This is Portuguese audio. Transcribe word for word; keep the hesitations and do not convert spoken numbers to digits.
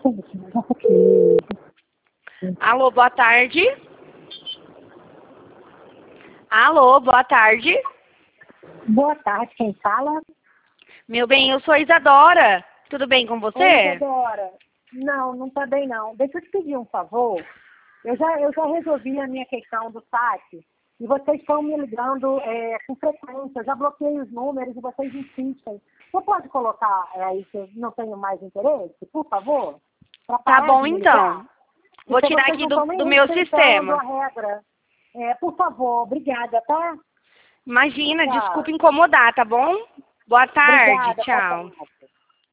Alô, boa tarde. Alô, boa tarde. Boa tarde, quem fala? Meu bem, eu sou a Isadora. Tudo bem com Oi, você? Isadora. Não, não tá bem não. Deixa eu te pedir um favor. Eu já, eu já resolvi a minha questão do saque e vocês estão me ligando é, com frequência. Eu já bloqueei os números e vocês insistem. Você pode colocar é, aí que eu não tenho mais interesse, por favor? Pra Tá parar bom, de me então. ligar? Vou Porque tirar vocês aqui não do, estão nem do meu respeitando sistema. a regra. É, por favor, obrigada, tá? Imagina, Tchau. desculpa incomodar, tá bom? Boa tarde, Obrigada, boa tchau. tarde.